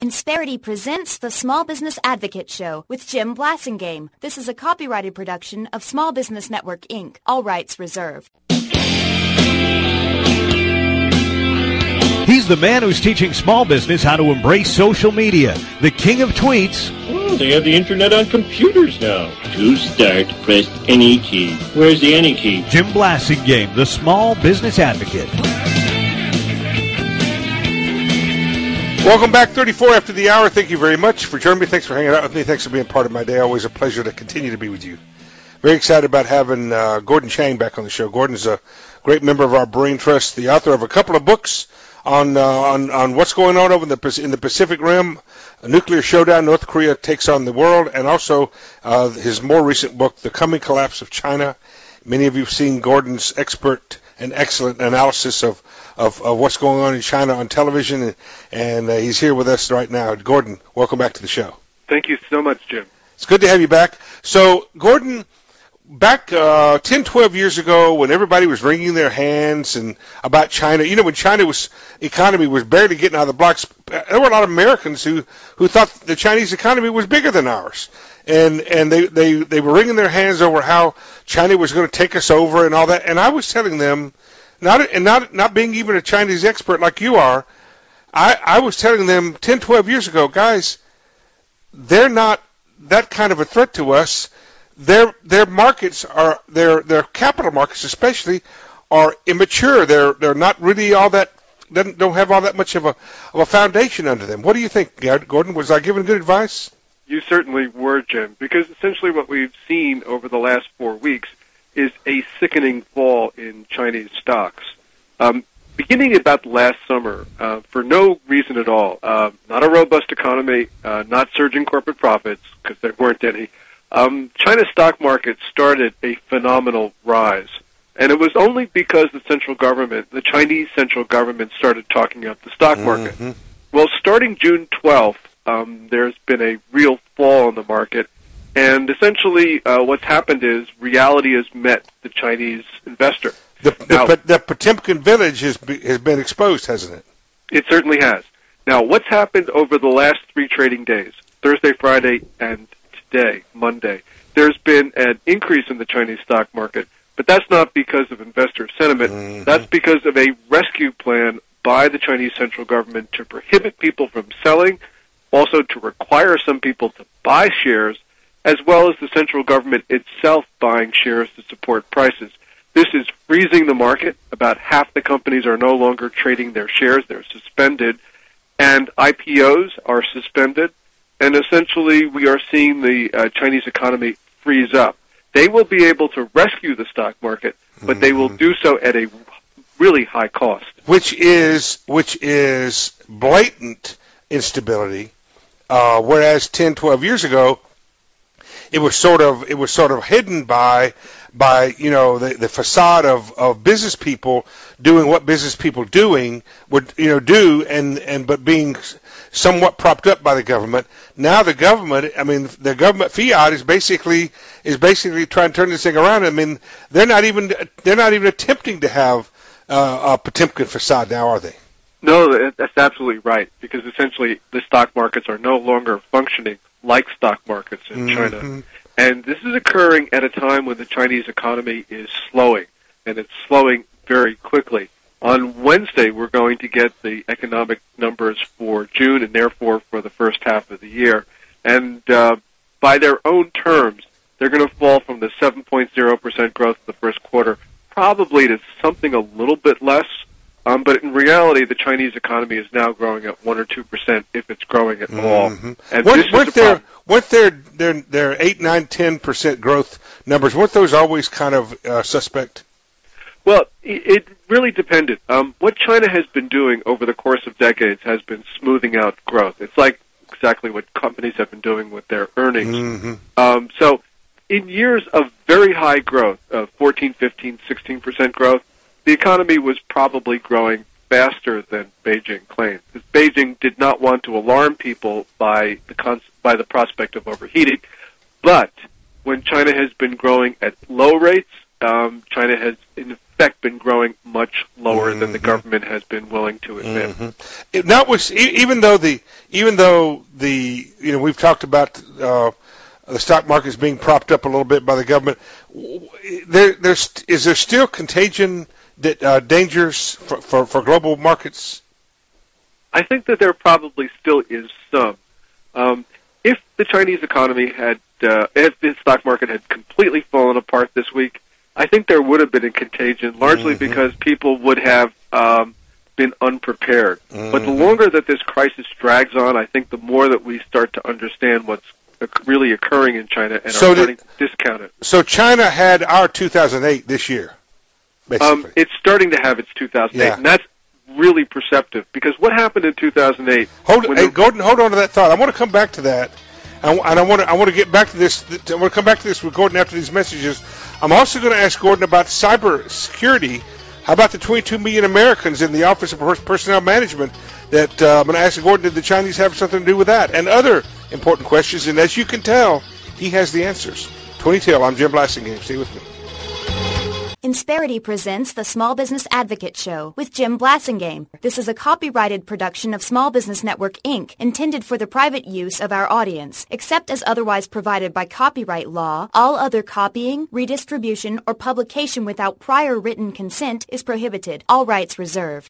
Insperity presents the Small Business Advocate Show with Jim Blasingame. This is a copyrighted production of Small Business Network, Inc., all rights reserved. He's the man who's teaching small business how to embrace social media, the king of tweets. Oh, they have the internet on computers now. To start, press any key. Where's the any key? Jim Blasingame, the small business advocate. Welcome back, 34 after the hour. Thank you very much for joining me. Thanks for hanging out with me. Thanks for being part of my day. Always a pleasure to continue to be with you. Very excited about having Gordon Chang back on the show. Gordon's a great member of our Brain Trust, the author of a couple of books on what's going on over in the Pacific Rim, a nuclear showdown, North Korea takes on the world, and also his more recent book, The Coming Collapse of China. Many of you have seen Gordon's expert and excellent analysis of what's going on in China on television, and he's here with us right now. Gordon, welcome back to the show. Thank you so much, Jim. It's good to have you back. So, Gordon, back 10, 12 years ago, when everybody was wringing their hands and about China, you know, when China's economy was barely getting out of the blocks, there were a lot of Americans who thought the Chinese economy was bigger than ours. And they were wringing their hands over how China was going to take us over and all that. And I was telling them, not being even a Chinese expert like you are, I was telling them 10, 12 years ago, guys, they're not that kind of a threat to us. Their markets are their capital markets especially are immature. They're not really all that, don't have all that much of a foundation under them. What do you think, Gordon? Was I giving good advice? You certainly were, Jim, because essentially what we've seen over the last 4 weeks is a sickening fall in Chinese stocks. Beginning about last summer, for no reason at all, not a robust economy, not surging corporate profits, because there weren't any, China's stock market started a phenomenal rise. And it was only because the Chinese central government started talking up the stock market. Mm-hmm. Well, starting June 12th, there's been a real fall in the market. And essentially what's happened is reality has met the Chinese investor. The Potemkin village has been exposed, hasn't it? It certainly has. Now, what's happened over the last 3 trading days, Thursday, Friday, and today, Monday, there's been an increase in the Chinese stock market, but that's not because of investor sentiment. Mm-hmm. That's because of a rescue plan by the Chinese central government to prohibit people from selling, also to require some people to buy shares, as well as the central government itself buying shares to support prices. This is freezing the market. About half the companies are no longer trading their shares. They're suspended. And IPOs are suspended. And essentially, we are seeing the Chinese economy freeze up. They will be able to rescue the stock market, but they will do so at a really high cost. Which is blatant instability. Whereas 10, 12 years ago, it was sort of hidden by the facade of business people doing what business people do but being somewhat propped up by the government. Now the government fiat is basically trying to turn this thing around. I mean, they're not even attempting to have a Potemkin facade now, are they? No, that's absolutely right, because essentially the stock markets are no longer functioning like stock markets in China. And this is occurring at a time when the Chinese economy is slowing, and it's slowing very quickly. On Wednesday, we're going to get the economic numbers for June and therefore for the first half of the year. And by their own terms, they're going to fall from the 7.0% growth in the first quarter probably to something a little bit less. But in reality, the Chinese economy is now growing at 1 or 2%, if it's growing at all. And weren't their 8, 9, 10% growth numbers, weren't those always kind of suspect? Well, it really depended. What China has been doing over the course of decades has been smoothing out growth. It's like exactly what companies have been doing with their earnings. So in years of very high growth, of 14, 15, 16% growth, the economy was probably growing faster than Beijing claimed, because Beijing did not want to alarm people by the prospect of overheating. But when China has been growing at low rates, China has, in effect, been growing much lower than the government has been willing to admit. Even though the we've talked about the stock market is being propped up a little bit by the government, is there still contagion dangers for global markets? I think that there probably still is some. If the Chinese economy had, if the stock market had completely fallen apart this week, I think there would have been a contagion, largely because people would have been unprepared. But the longer that this crisis drags on, I think the more that we start to understand what's really occurring in China and are starting to discount it. So China had our 2008 this year, basically. It's starting to have its 2008, and that's really perceptive, because what happened in 2008... Gordon, hold on to that thought. I want to come back to that, and I want to get back to this. I want to come back to this with Gordon after these messages. I'm also going to ask Gordon about cyber security. How about the 22 million Americans in the Office of Personnel Management? That I'm going to ask Gordon, did the Chinese have something to do with that? And other important questions. And as you can tell, he has the answers. 20 Till, I'm Jim Blasingame. Stay with me. Insperity presents the Small Business Advocate Show with Jim Blasingame. This is a copyrighted production of Small Business Network, Inc., intended for the private use of our audience. Except as otherwise provided by copyright law, all other copying, redistribution, or publication without prior written consent is prohibited. All rights reserved.